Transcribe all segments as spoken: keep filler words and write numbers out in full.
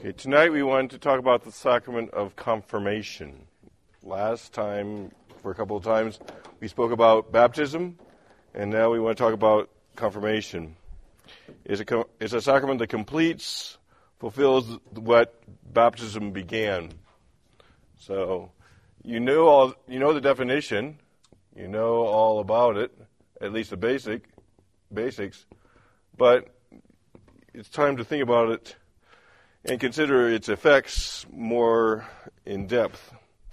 Okay, tonight we want to talk about the sacrament of confirmation. Last time, for a couple of times, we spoke about baptism, and now we want to talk about confirmation. It's a, it's a sacrament that completes, fulfills what baptism began. So, you know all, you know the definition, you know all about it, at least the basic basics, but it's time to think about it and consider its effects more in depth.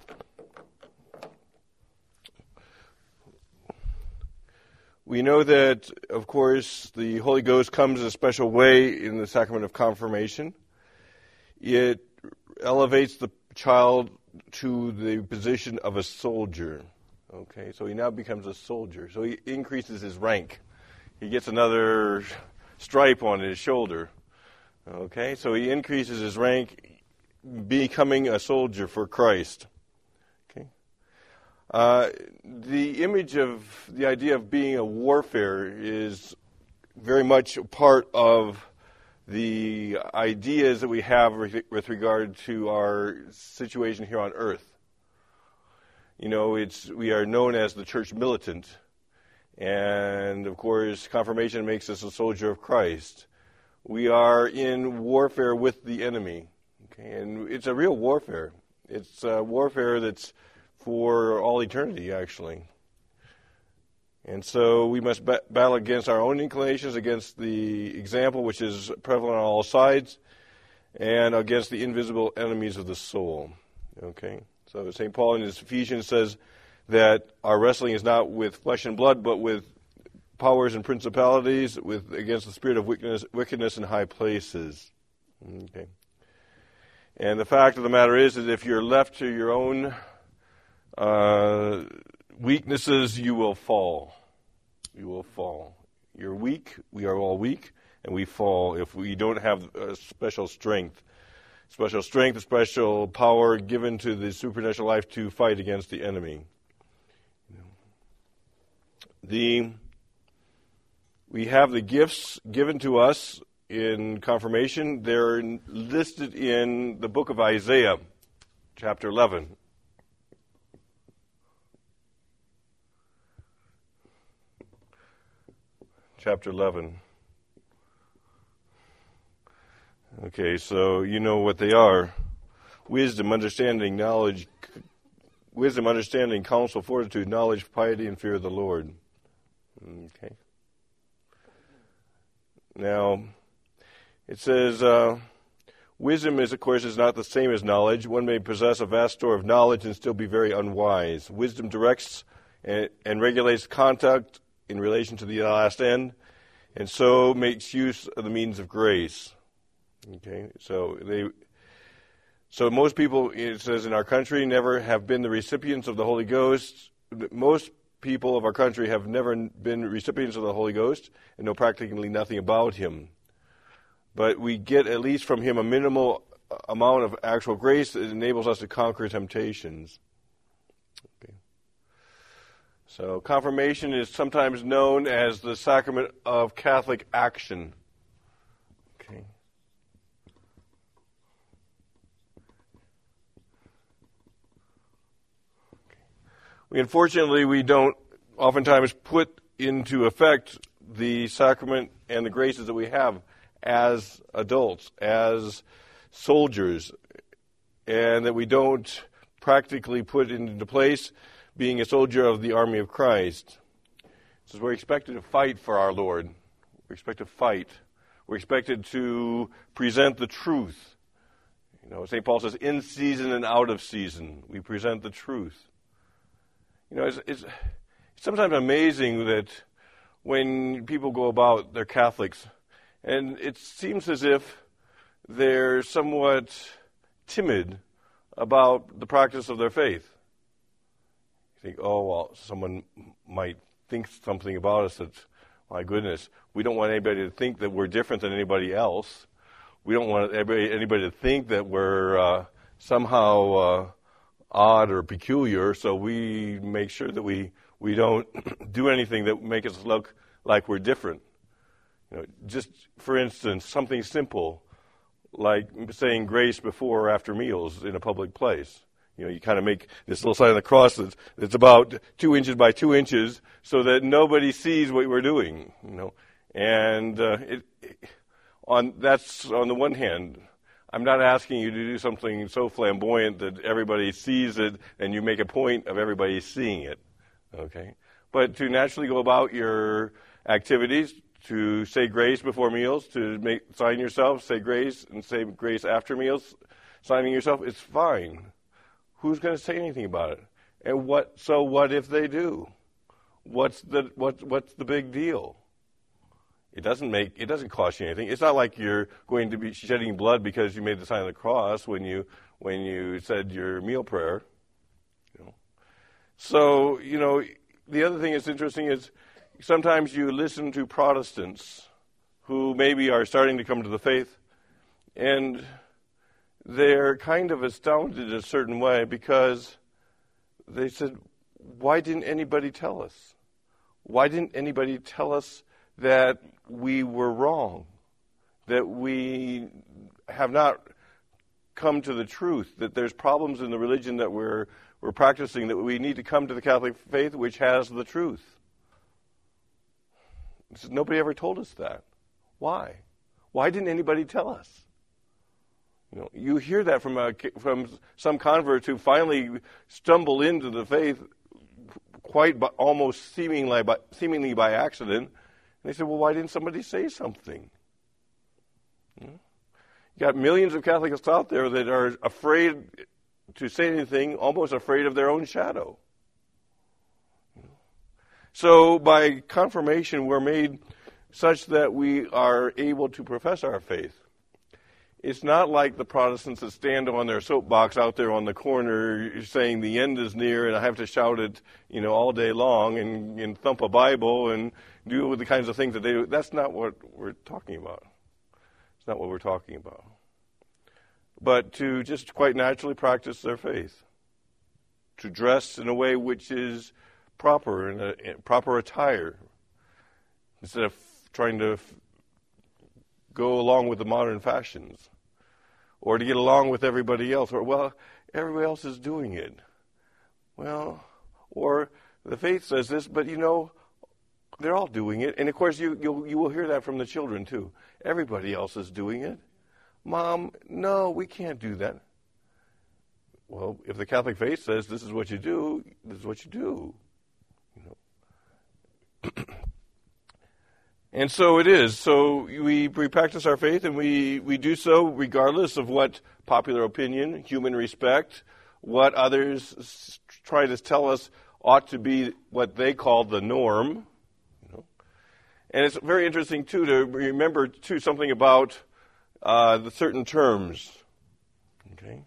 We know that, of course, the Holy Ghost comes a special way in the sacrament of confirmation. It elevates the child to the position of a soldier. Okay, so he now becomes a soldier. So he increases his rank. He gets another stripe on his shoulder. Okay, so he increases his rank, becoming a soldier for Christ. Okay, uh, the image of the idea of being a warfare is very much a part of the ideas that we have with regard to our situation here on earth. You know, it's we are known as the church militant, and of course, confirmation makes us a soldier of Christ. We are in warfare with the enemy, okay? And it's a real warfare. It's a warfare that's for all eternity, actually. And so we must ba- battle against our own inclinations, against the example which is prevalent on all sides, and against the invisible enemies of the soul. Okay? So Saint Paul in his Ephesians says that our wrestling is not with flesh and blood, but with powers and principalities, with against the spirit of wickedness, wickedness in high places. Okay. And the fact of the matter is that if you're left to your own uh, weaknesses, you will fall. You will fall. You're weak. We are all weak, and we fall if we don't have a special strength. Special strength, special power given to the supernatural life to fight against the enemy. The We have the gifts given to us in confirmation. They're listed in the book of Isaiah, chapter eleven. Chapter eleven. Okay, so you know what they are. Wisdom, understanding, knowledge, wisdom, understanding, counsel, fortitude, knowledge, piety, and fear of the Lord. Okay. Now, it says, uh, wisdom is, of course, is not the same as knowledge. One may possess a vast store of knowledge and still be very unwise. Wisdom directs and, and regulates conduct in relation to the last end, and so makes use of the means of grace. Okay, so they, so most people, it says, in our country never have been the recipients of the Holy Ghost. Most people of our country have never been recipients of the Holy Ghost and know practically nothing about Him. But we get at least from Him a minimal amount of actual grace that enables us to conquer temptations. Okay. So confirmation is sometimes known as the sacrament of Catholic action. Okay. We, unfortunately, we don't oftentimes put into effect the sacrament and the graces that we have as adults, as soldiers, and that we don't practically put into place being a soldier of the army of Christ. So we're expected to fight for our Lord. We're expected to fight. We're expected to present the truth. You know, Saint Paul says, in season and out of season, we present the truth. You know, it's, it's sometimes amazing that when people go about, they're Catholics, and it seems as if they're somewhat timid about the practice of their faith. You think, oh, well, someone might think something about us that, my goodness, we don't want anybody to think that we're different than anybody else. We don't want anybody, anybody to think that we're uh, somehow Uh, odd or peculiar, so we make sure that we, we don't do anything that makes us look like we're different. You know, just for instance, something simple like saying grace before or after meals in a public place. You know, you kind of make this little sign of the cross that's, that's about two inches by two inches so that nobody sees what we're doing, you know. And uh, it, it, on that's on the one hand. I'm not asking you to do something so flamboyant that everybody sees it and you make a point of everybody seeing it, okay? But to naturally go about your activities, to say grace before meals, to make, sign yourself, say grace, and say grace after meals, signing yourself, it's fine. Who's going to say anything about it? And what? So what if they do? What's the what? What's the big deal? It doesn't make it doesn't cost you anything. It's not like you're going to be shedding blood because you made the sign of the cross when you when you said your meal prayer. You know. So you know the other thing that's interesting is sometimes you listen to Protestants who maybe are starting to come to the faith, and they're kind of astounded in a certain way because they said, "Why didn't anybody tell us? Why didn't anybody tell us that we were wrong, that we have not come to the truth, that there's problems in the religion that we're we're practicing, that we need to come to the Catholic faith, which has the truth." Nobody ever told us that. Why? Why didn't anybody tell us? You know, you hear that from a, from some converts who finally stumble into the faith quite by, almost seemingly by, seemingly by accident. And they said, well, why didn't somebody say something? You know? You got millions of Catholics out there that are afraid to say anything, almost afraid of their own shadow. You know? So by confirmation, we're made such that we are able to profess our faith. It's not like the Protestants that stand on their soapbox out there on the corner saying the end is near and I have to shout it, you know, all day long and, and thump a Bible and do the kinds of things that they do. That's not what we're talking about. It's not what we're talking about. But to just quite naturally practice their faith. To dress in a way which is proper, in a in proper attire. Instead of trying to f- go along with the modern fashions. Or to get along with everybody else. Or, well, everybody else is doing it. Well, or the faith says this, but you know, they're all doing it. And of course, you you'll, you will hear that from the children too. Everybody else is doing it. Mom, no, we can't do that. Well, if the Catholic faith says this is what you do, this is what you do. You know. And so it is. So we, we practice our faith, and we, we do so regardless of what popular opinion, human respect, what others try to tell us ought to be what they call the norm. You know. And it's very interesting, too, to remember, too, something about uh, the certain terms. Okay.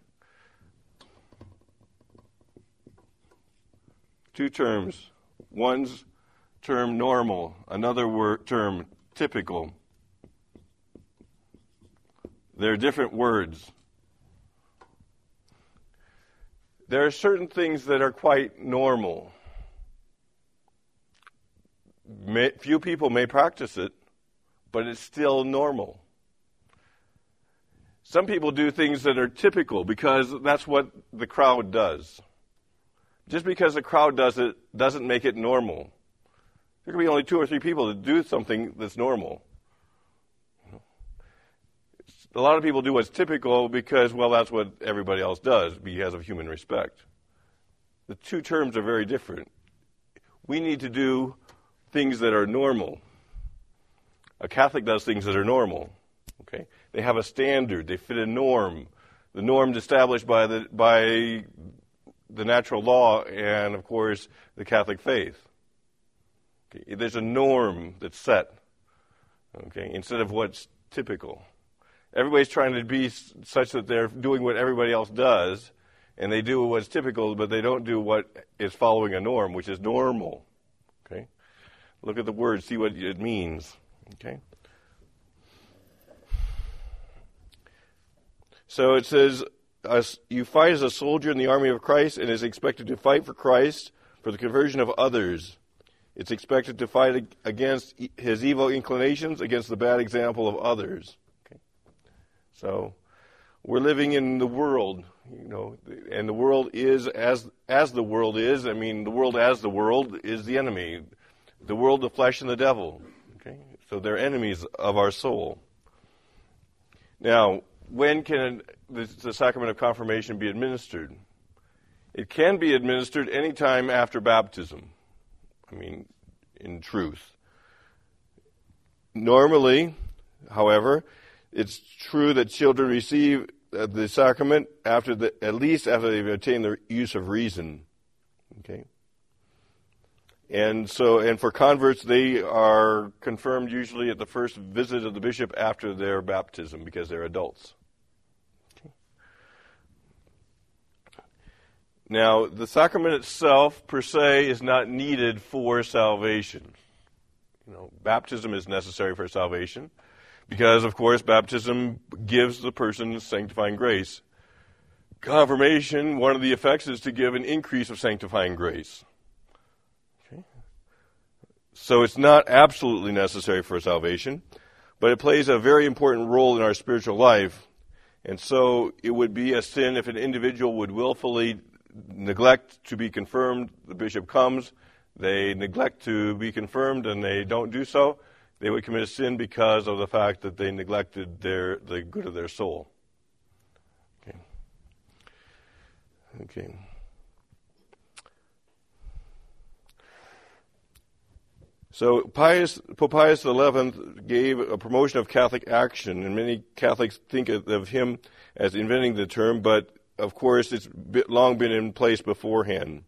Two terms. One's term normal, another word term typical. They're different words. There are certain things that are quite normal. May, few people may practice it, but it's still normal. Some people do things that are typical because that's what the crowd does. Just because the crowd does it doesn't make it normal. There can be only two or three people that do something that's normal. A lot of people do what's typical because, well, that's what everybody else does because of human respect. The two terms are very different. We need to do things that are normal. A Catholic does things that are normal. Okay, they have a standard. They fit a norm. The norm established by the by the natural law and, of course, the Catholic faith. Okay, there's a norm that's set. Okay, instead of what's typical. Everybody's trying to be such that they're doing what everybody else does, and they do what's typical, but they don't do what is following a norm, which is normal. Okay, look at the word, see what it means. Okay. So it says, you fight as a soldier in the army of Christ and is expected to fight for Christ, for the conversion of others. It's expected to fight against his evil inclinations, against the bad example of others. Okay. So we're living in the world, you know, and the world is as as the world is. I mean, the world as the world is the enemy. The world, the flesh, and the devil. Okay, so they're enemies of our soul. Now, when can the, the sacrament of confirmation be administered? It can be administered any time after baptism. I mean, in truth. Normally, however, it's true that children receive the sacrament after the, at least after they've attained the use of reason. Okay? And so, and for converts, they are confirmed usually at the first visit of the bishop after their baptism because they're adults. Okay. Now, the sacrament itself, per se, is not needed for salvation. You know, baptism is necessary for salvation because, of course, baptism gives the person sanctifying grace. Confirmation, one of the effects is to give an increase of sanctifying grace. So it's not absolutely necessary for salvation, but it plays a very important role in our spiritual life. And so it would be a sin if an individual would willfully neglect to be confirmed. The bishop comes, they neglect to be confirmed, and they don't do so. They would commit a sin because of the fact that they neglected their the good of their soul. Okay. Okay. So Pius, Pope Pius the eleventh gave a promotion of Catholic action, and many Catholics think of, of him as inventing the term, but of course it's long been in place beforehand.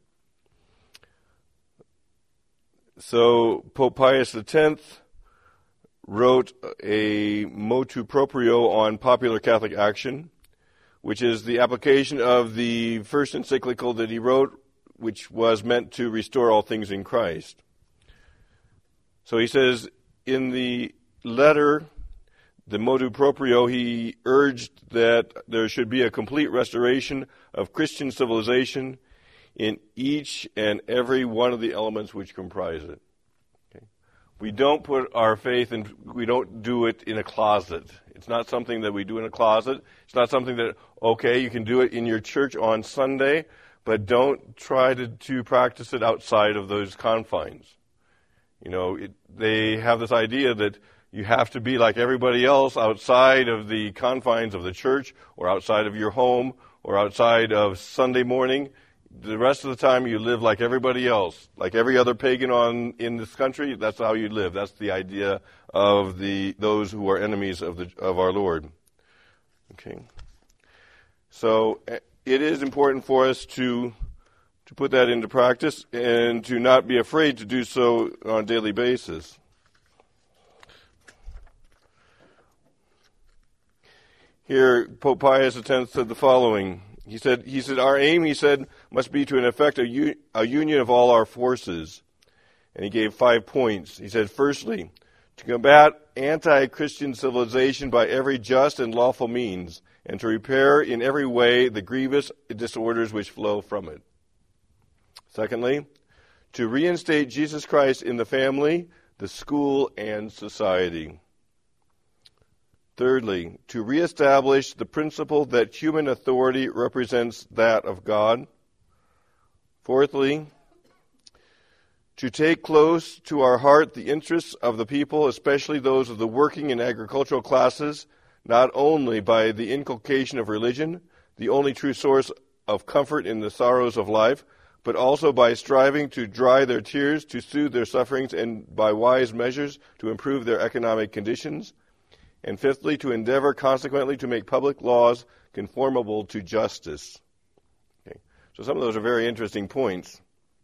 So Pope Pius the tenth wrote a motu proprio on popular Catholic action, which is the application of the first encyclical that he wrote, which was meant to restore all things in Christ. So he says, in the letter, the motu proprio, he urged that there should be a complete restoration of Christian civilization in each and every one of the elements which comprise it. Okay? We don't put our faith in, we don't do it in a closet. It's not something that we do in a closet. It's not something that, okay, you can do it in your church on Sunday, but don't try to, to practice it outside of those confines. You know, it, they have this idea that you have to be like everybody else outside of the confines of the church or outside of your home or outside of Sunday morning. The rest of the time you live like everybody else, like every other pagan on in this country. That's how you live. That's the idea of the those who are enemies of the of our Lord. Okay. So it is important for us to to put that into practice and to not be afraid to do so on a daily basis. Here, Pope Pius the tenth said the following. He said, he said, our aim, he said, must be to effect a, u- a union of all our forces. And he gave five points. He said, firstly, to combat anti-Christian civilization by every just and lawful means, and to repair in every way the grievous disorders which flow from it. Secondly, to reinstate Jesus Christ in the family, the school, and society. Thirdly, to reestablish the principle that human authority represents that of God. Fourthly, to take close to our heart the interests of the people, especially those of the working and agricultural classes, not only by the inculcation of religion, the only true source of comfort in the sorrows of life, but also by striving to dry their tears, to soothe their sufferings, and by wise measures to improve their economic conditions. And fifthly, to endeavor consequently to make public laws conformable to justice. Okay. So some of those are very interesting points.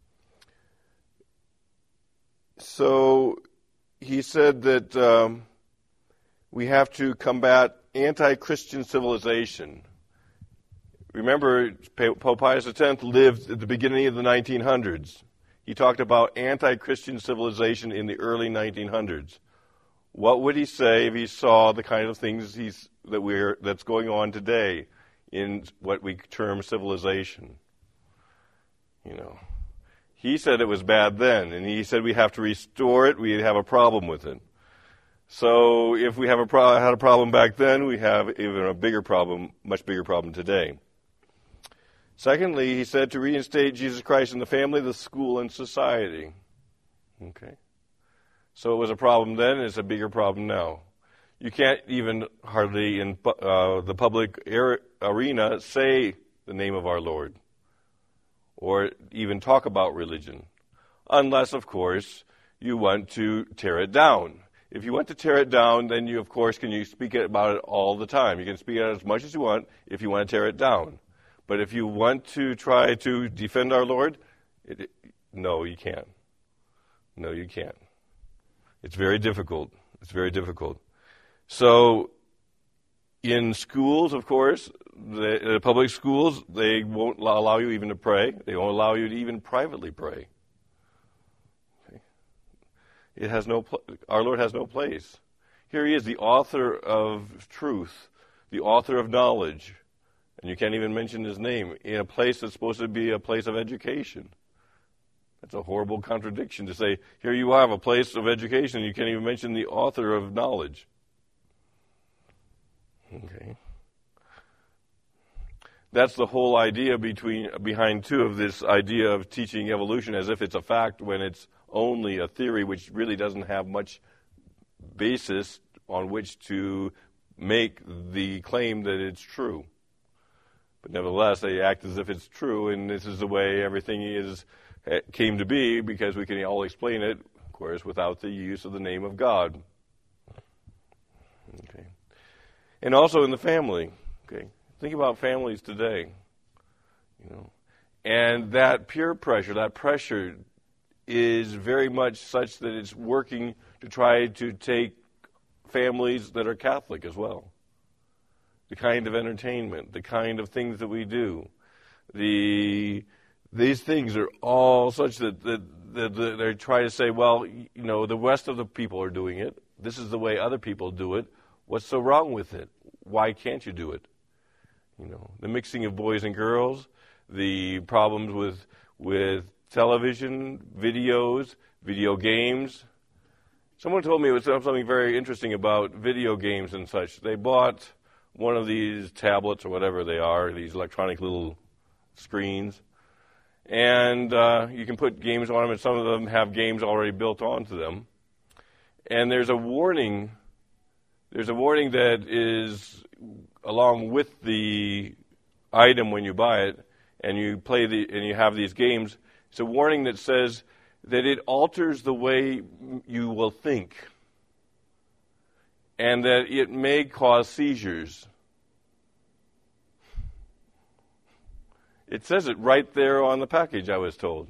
So he said that um, we have to combat anti-Christian civilization. Remember, Pope Pius the tenth lived at the beginning of the nineteen hundreds. He talked about anti-Christian civilization in the early nineteen hundreds. What would he say if he saw the kind of things he's, that we're that's going on today in what we term civilization? You know, he said it was bad then, and he said we have to restore it. We have a problem with it. So if we have a pro- had a problem back then, we have even a bigger problem, much bigger problem today. Secondly, he said to reinstate Jesus Christ in the family, the school, and society. Okay. So it was a problem then, and it's a bigger problem now. You can't even hardly in uh, the public air, arena say the name of our Lord or even talk about religion, unless, of course, you want to tear it down. If you want to tear it down, then you, of course, can you speak about it all the time. You can speak it as much as you want if you want to tear it down. But if you want to try to defend our Lord, it, it, no, you can't. No, you can't. It's very difficult. It's very difficult. So, in schools, of course, the, the public schools, they won't allow you even to pray. They won't allow you to even privately pray. Okay. It has no. Pl- our Lord has no place. Here He is, the author of truth, the author of knowledge, and you can't even mention His name in a place that's supposed to be a place of education. That's a horrible contradiction to say, here you have a place of education, and you can't even mention the author of knowledge. Okay. That's the whole idea between behind, too, of this idea of teaching evolution as if it's a fact when it's only a theory which really doesn't have much basis on which to make the claim that it's true. But nevertheless, they act as if it's true, and this is the way everything is came to be, because we can all explain it, of course, without the use of the name of God. Okay. And also in the family. Okay. Think about families today. You know, and that peer pressure, that pressure is very much such that it's working to try to take families that are Catholic as well. The kind of entertainment, the kind of things that we do, the these things are all such that, that, that, that they try to say, well, you know, the rest of the people are doing it. This is the way other people do it. What's so wrong with it? Why can't you do it? You know, the mixing of boys and girls, the problems with with television, videos, video games. Someone told me it was something very interesting about video games and such. They bought one of these tablets or whatever they are, these electronic little screens, and uh, you can put games on them, and some of them have games already built onto them. And there's a warning. There's a warning that is along with the item when you buy it, and you play the and you have these games. It's a warning that says that it alters the way you will think, and that it may cause seizures. It says it right there on the package, I was told.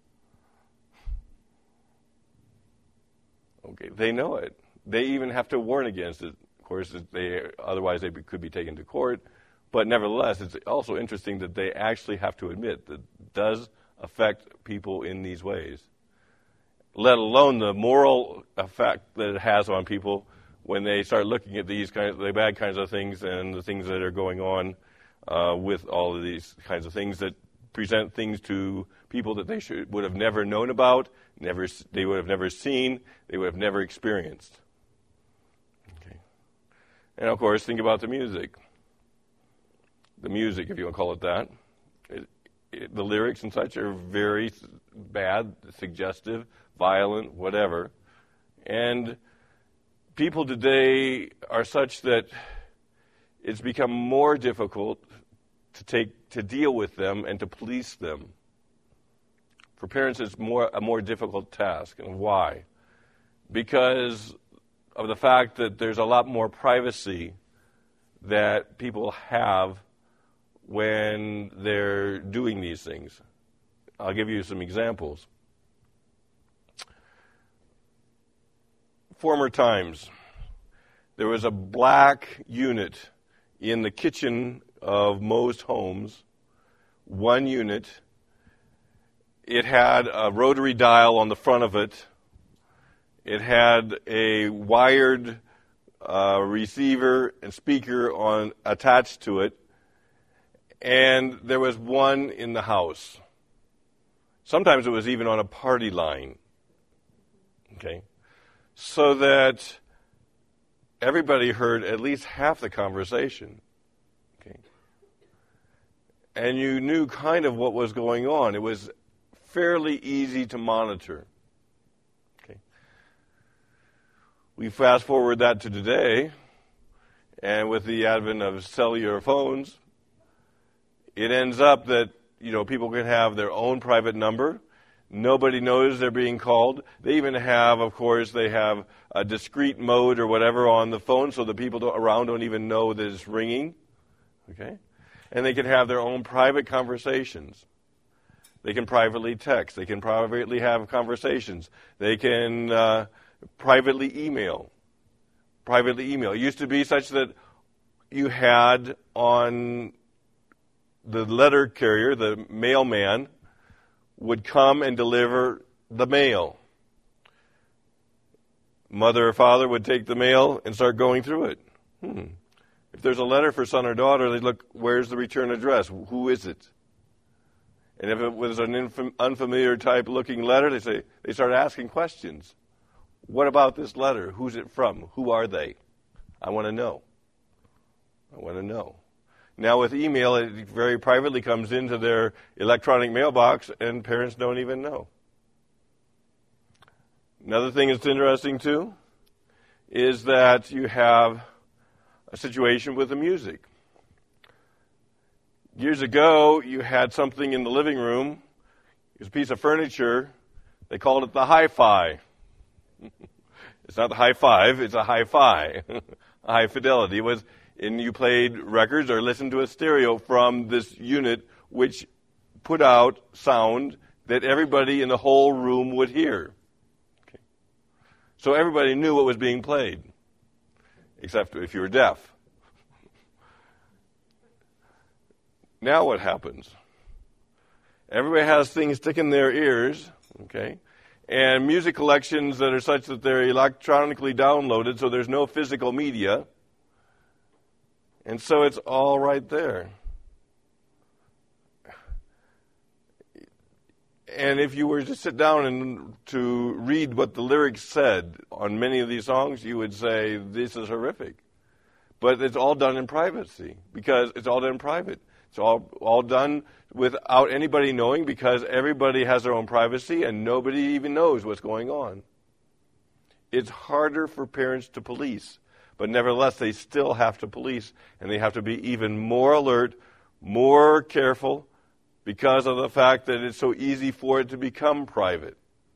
Okay, they know it. They even have to warn against it. Of course, they otherwise they could be taken to court. But nevertheless, it's also interesting that they actually have to admit that it does affect people in these ways, let alone the moral effect that it has on people when they start looking at these kinds of the bad kinds of things and the things that are going on uh, with all of these kinds of things that present things to people that they should would have never known about, never they would have never seen, they would have never experienced. Okay. And of course, think about the music. The music, if you want to call it that. It, it, the lyrics and such are very bad, suggestive, violent, whatever. And people today are such that it's become more difficult to take to deal with them and to police them. For parents, it's more a more difficult task. And why? Because of the fact that there's a lot more privacy that people have when they're doing these things. I'll give you some examples. Former times, there was a black unit in the kitchen of most homes, one unit. It had a rotary dial on the front of it. It had a wired uh, receiver and speaker on attached to it. And there was one in the house. Sometimes it was even on a party line. Okay? So that everybody heard at least half the conversation. Okay. And you knew kind of what was going on. It was fairly easy to monitor. Okay. We fast forward that to today, and with the advent of cellular phones, it ends up that, you know, people can have their own private number. Nobody knows they're being called. They even have, of course, they have a discrete mode or whatever on the phone so the people don't, around don't even know that it's ringing. Okay? And they can have their own private conversations. They can privately text. They can privately have conversations. They can uh, privately email. Privately email. It used to be such that you had on the letter carrier, the mailman, would come and deliver the mail. Mother or father would take the mail and start going through it. Hmm. If there's a letter for son or daughter, they'd look, where's the return address? Who is it? And if it was an infam- unfamiliar type looking letter, they say they start asking questions. What about this letter? Who's it from? Who are they? I want to know. I want to know. Now with email, it very privately comes into their electronic mailbox, and parents don't even know. Another thing that's interesting, too, is that you have a situation with the music. Years ago, you had something in the living room. It was a piece of furniture. They called it the hi-fi. It's not the high five, it's a hi-fi, a high fidelity. It was, and you played records or listened to a stereo from this unit, which put out sound that everybody in the whole room would hear. Okay. So everybody knew what was being played, except if you were deaf. Now what happens? Everybody has things stick in their ears, okay? And music collections that are such that they're electronically downloaded, so there's no physical media. And so it's all right there. And if you were to sit down and to read what the lyrics said on many of these songs, you would say, this is horrific. But it's all done in privacy, because it's all done in private. It's all all done without anybody knowing, because everybody has their own privacy and nobody even knows what's going on. It's harder for parents to police, but nevertheless they still have to police, and they have to be even more alert, more careful, because of the fact that it's so easy for it to become private.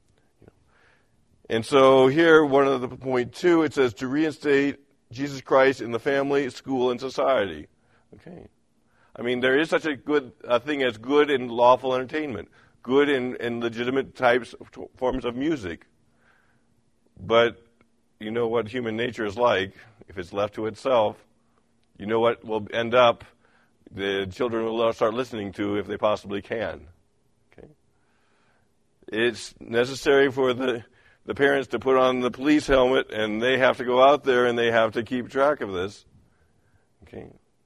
And so here, one of the point two, it says to reinstate Jesus Christ in the family, school, and society. Okay. I mean, there is such a good a thing as good and lawful entertainment, good and, and legitimate types of t- forms of music. But you know what human nature is like. If it's left to itself, you know what will end up the children will start listening to if they possibly can. Okay. It's necessary for the, the parents to put on the police helmet, and they have to go out there and they have to keep track of this. Okay.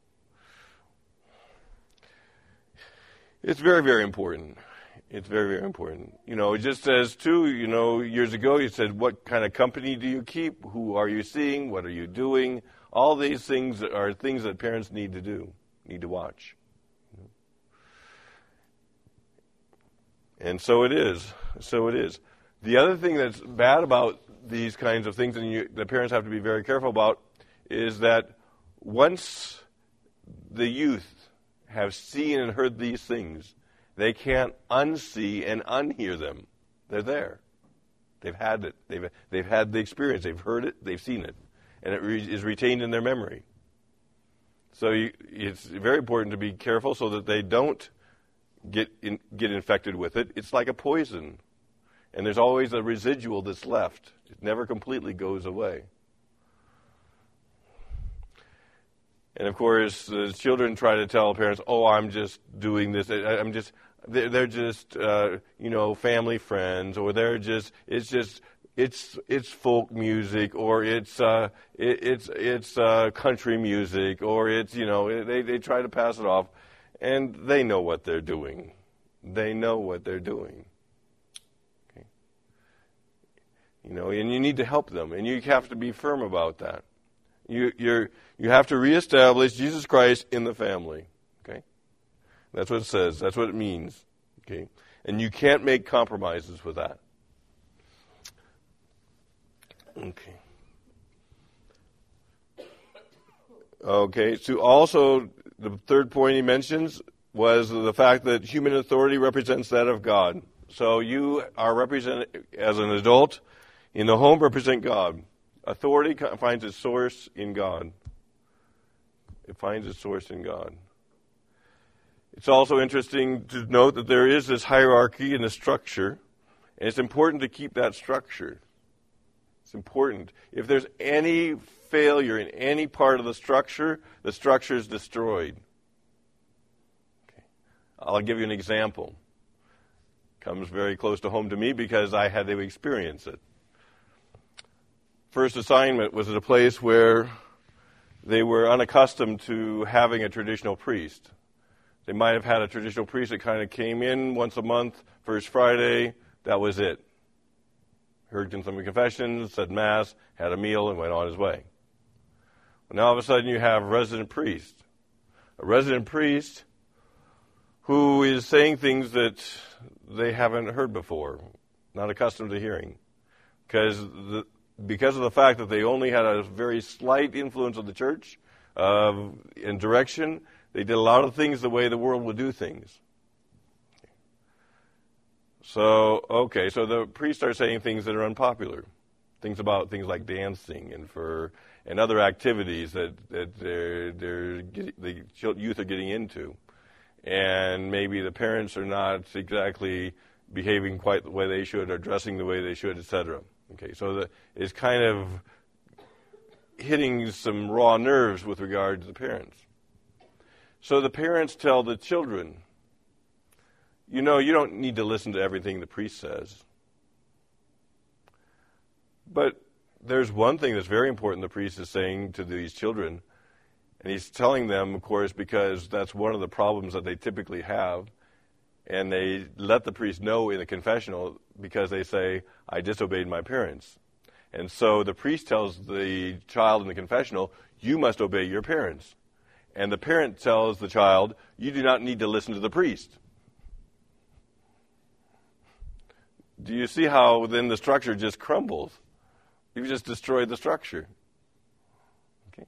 It's very, very important. It's very, very important. You know, it just says, too, you know, years ago you said, what kind of company do you keep? Who are you seeing? What are you doing? All these things are things that parents need to do, need to watch. And so it is. So it is. The other thing that's bad about these kinds of things, and you, the parents have to be very careful about, is that once the youth have seen and heard these things, they can't unsee and unhear them. They're there. They've had it. They've they've had the experience. They've heard it. They've seen it, and it re- is retained in their memory. So you, it's very important to be careful so that they don't get in, get infected with it. It's like a poison, and there's always a residual that's left. It never completely goes away. And of course, the children try to tell parents, "Oh, I'm just doing this. I'm just, they're just, uh, you know, family friends, or they're just, it's just, it's it's folk music, or it's uh, it, it's it's uh, country music, or it's, you know," they they try to pass it off, and they know what they're doing. They know what they're doing. Okay. You know, and you need to help them, and you have to be firm about that. You you're you have to reestablish Jesus Christ in the family. Okay, that's what it says. That's what it means. Okay, and you can't make compromises with that. Okay. Okay. So also the third point he mentions was the fact that human authority represents that of God. So you are represented as an adult in the home, represent God. Authority finds its source in God. It finds its source in God. It's also interesting to note that there is this hierarchy and a structure, and it's important to keep that structure. It's important. If there's any failure in any part of the structure, the structure is destroyed. Okay. I'll give you an example. Comes very close to home to me because I had to experience it. First assignment was at a place where they were unaccustomed to having a traditional priest. They might have had a traditional priest that kind of came in once a month, first Friday, that was it. Heard some confessions, said Mass, had a meal, and went on his way. Well, now all of a sudden you have a resident priest. A resident priest who is saying things that they haven't heard before, not accustomed to hearing. Because the, because of the fact that they only had a very slight influence on the church uh, in direction, they did a lot of things the way the world would do things. So, okay, so the priests are saying things that are unpopular. Things about things like dancing and for and other activities that, that they're, they're get, the youth are getting into. And maybe the parents are not exactly behaving quite the way they should or dressing the way they should, et cetera. Okay, so the, it's kind of hitting some raw nerves with regard to the parents. So the parents tell the children, you know, you don't need to listen to everything the priest says. But there's one thing that's very important the priest is saying to these children, and he's telling them, of course, because that's one of the problems that they typically have, and they let the priest know in the confessional because they say, I disobeyed my parents. And so the priest tells the child in the confessional, you must obey your parents. And the parent tells the child, you do not need to listen to the priest. Do you see how then the structure just crumbles? You've just destroyed the structure. Okay.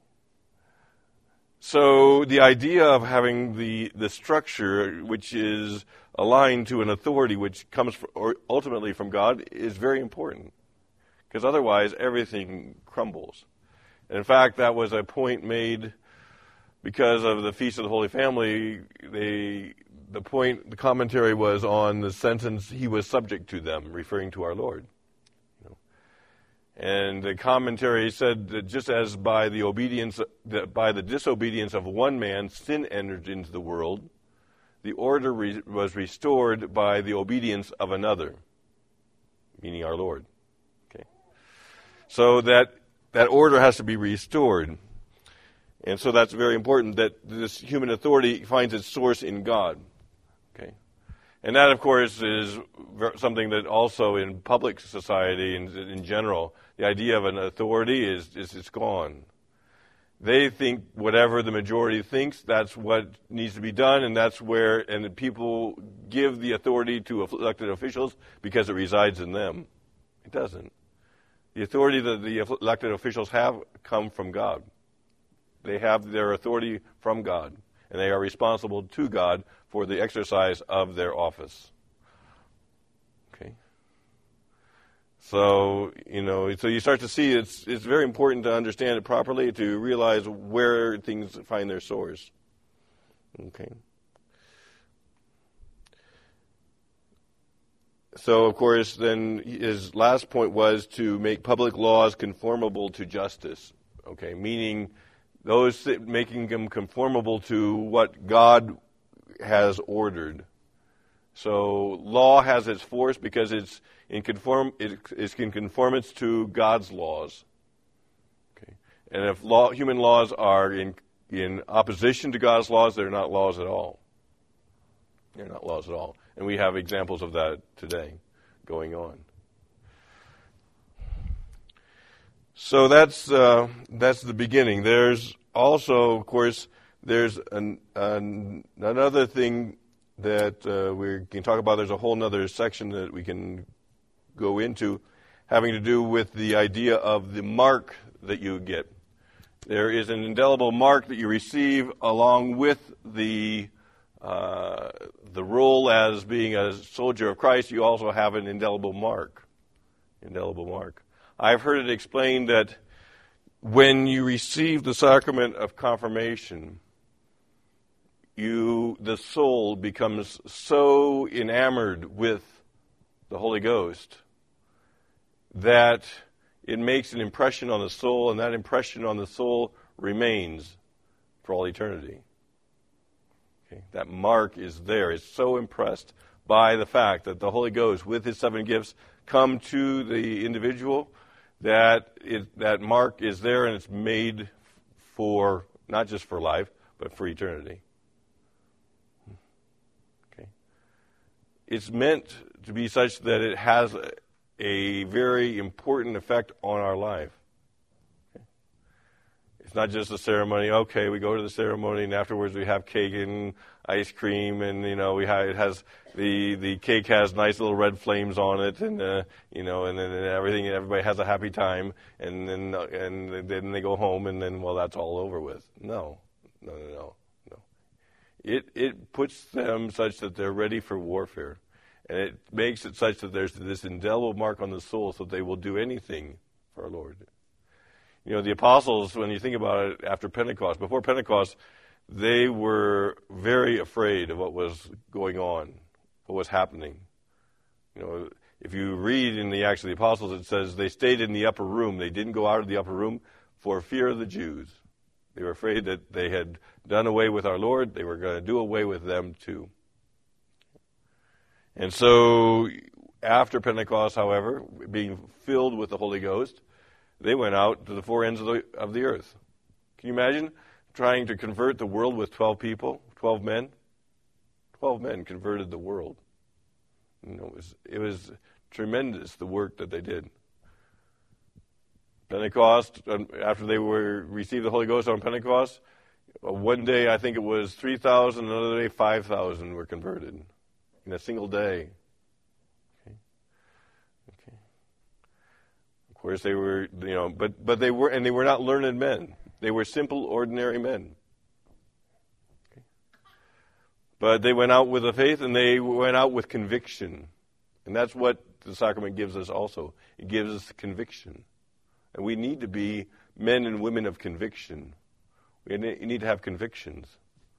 So the idea of having the, the structure which is aligned to an authority which comes from, or ultimately from God is very important. Because otherwise everything crumbles. And in fact, that was a point made because of the Feast of the Holy Family. They, the point, the commentary was on the sentence, he was subject to them, referring to our Lord. You know. And the commentary said that just as by the obedience, that by the disobedience of one man, sin entered into the world, the order re- was restored by the obedience of another, meaning our Lord. Okay. So that that order has to be restored. And so that's very important that this human authority finds its source in God. Okay. And that, of course, is something that also in public society and in general, the idea of an authority is, is it's gone. They think whatever the majority thinks, that's what needs to be done, and that's where, and the people give the authority to elected officials because it resides in them. It doesn't. The authority that the elected officials have come from God. They have their authority from God, and they are responsible to God for the exercise of their office. Okay. So, you know, so you start to see it's it's very important to understand it properly, to realize where things find their source. Okay. So, of course, then his last point was to make public laws conformable to justice. Okay, meaning those making them conformable to what God has ordered. So law has its force because it's in conform it's in conformance to God's laws. Okay, and if law, human laws are in in opposition to God's laws, they're not laws at all. They're not laws at all, and we have examples of that today going on. So that's uh, that's the beginning. There's also, of course, there's an, an, another thing that uh, we can talk about. There's a whole other section that we can go into, having to do with the idea of the mark that you get. There is an indelible mark that you receive along with the uh, the role as being a soldier of Christ. You also have an indelible mark. Indelible mark. I've heard it explained that when you receive the sacrament of confirmation, you the soul becomes so enamored with the Holy Ghost that it makes an impression on the soul, and that impression on the soul remains for all eternity. Okay? That mark is there. It's so impressed by the fact that the Holy Ghost, with his seven gifts, come to the individual, that it, that mark is there, and it's made for, not just for life, but for eternity. Okay? It's meant to be such that it has a, a very important effect on our life. Okay? It's not just a ceremony. Okay, we go to the ceremony, and afterwards we have cake and ice cream, and you know we have it has the the cake has nice little red flames on it, and uh, you know, and then and everything, and everybody has a happy time, and then and then they go home, and then well, that's all over with. No, no, no, no, no. It it puts them such that they're ready for warfare, and it makes it such that there's this indelible mark on the soul, so they will do anything for our Lord. You know, the apostles, when you think about it, after Pentecost, before Pentecost, they were very afraid of what was going on, what was happening. You know, if you read in the Acts of the Apostles, it says they stayed in the upper room. They didn't go out of the upper room for fear of the Jews. They were afraid that they had done away with our Lord. They were going to do away with them too. And so after Pentecost, however, being filled with the Holy Ghost, they went out to the four ends of the, of the earth. Can you imagine trying to convert the world with twelve people, twelve men? twelve men converted the world. You know, it was, it was tremendous, the work that they did. Pentecost, after they were received the Holy Ghost on Pentecost, one day I think it was three thousand, another day five thousand were converted in a single day. Okay. Okay. Of course they were, you know, but but they were, and they were not learned men. They were simple, ordinary men. Okay. But they went out with a faith, and they went out with conviction. And that's what the sacrament gives us also. It gives us conviction. And we need to be men and women of conviction. We need to have convictions.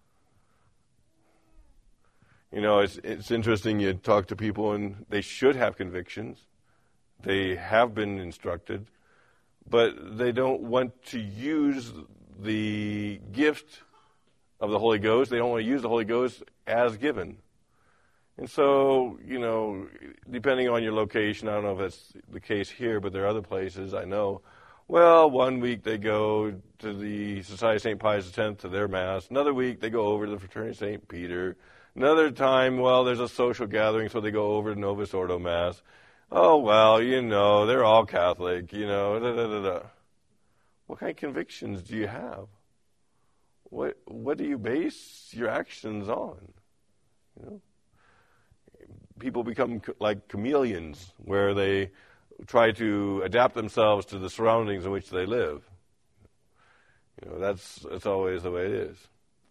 You know, it's it's interesting, you talk to people, and they should have convictions. They have been instructed, but they don't want to use the gift of the Holy Ghost. They don't want to use the Holy Ghost as given. And so, you know, depending on your location, I don't know if that's the case here, but there are other places I know. Well, one week they go to the Society of Saint Pius X to their Mass. Another week they go over to the Fraternity of Saint Peter. Another time, well, there's a social gathering, so they go over to Novus Ordo Mass. Oh, well, you know, they're all Catholic, you know, da, da, da, da. What kind of convictions do you have? What what do you base your actions on? You know, people become like chameleons, where they try to adapt themselves to the surroundings in which they live. You know, that's that's always the way it is.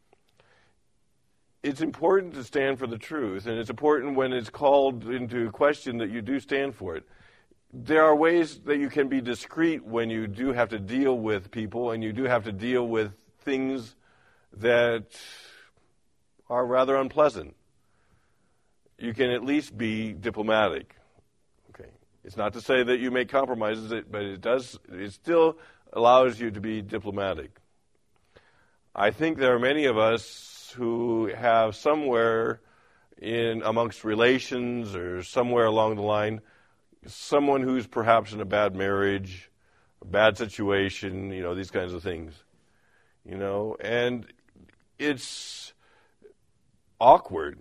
It's important to stand for the truth, and it's important when it's called into question that you do stand for it. There are ways that you can be discreet when you do have to deal with people, and you do have to deal with things that are rather unpleasant. You can at least be diplomatic. Okay, it's not to say that you make compromises, but it does. It still allows you to be diplomatic. I think there are many of us who have somewhere in amongst relations or somewhere along the line someone who's perhaps in a bad marriage, a bad situation, you know, these kinds of things. You know, and it's awkward,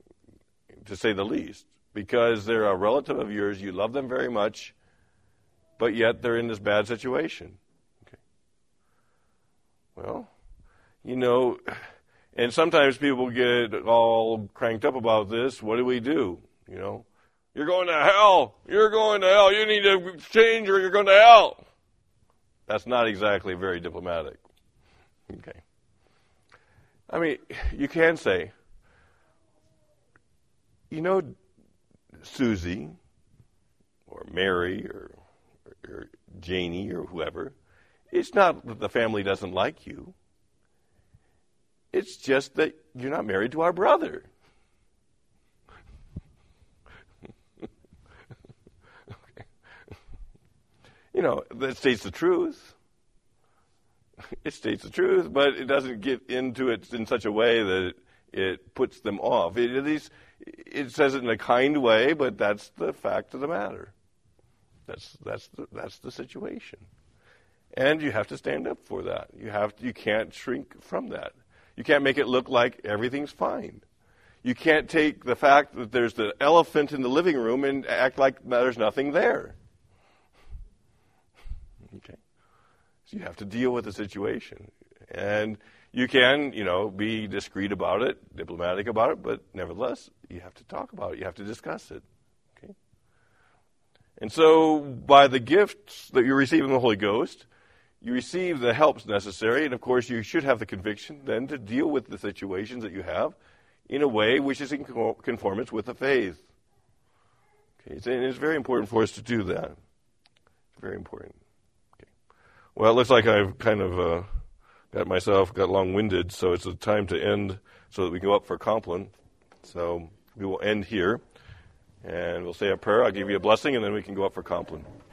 to say the least, because they're a relative of yours, you love them very much, but yet they're in this bad situation. Okay. Well, you know, and sometimes people get all cranked up about this. What do we do? You know, you're going to hell. You're going to hell. You need to change or you're going to hell. That's not exactly very diplomatic. Okay. I mean, you can say, you know, Susie or Mary or, or Janie or whoever, it's not that the family doesn't like you. It's just that you're not married to our brother. Okay. You know, that states the truth. It states the truth, but it doesn't get into it in such a way that it, it puts them off. It, at least it says it in a kind way, but that's the fact of the matter. That's that's the, that's the situation, and you have to stand up for that. You have to, you can't shrink from that. You can't make it look like everything's fine. You can't take the fact that there's the elephant in the living room and act like there's nothing there. Okay. So you have to deal with the situation. And you can, you know, be discreet about it, diplomatic about it, but nevertheless, you have to talk about it. You have to discuss it. Okay. And so by the gifts that you receive in the Holy Ghost, you receive the helps necessary, and of course you should have the conviction then to deal with the situations that you have in a way which is in conformance with the faith. Okay, and it's very important for us to do that. Very important. Okay. Well, it looks like I've kind of uh, got myself got long-winded, so it's a time to end so that we can go up for Compline. So we will end here, and we'll say a prayer. I'll give you a blessing, and then we can go up for Compline.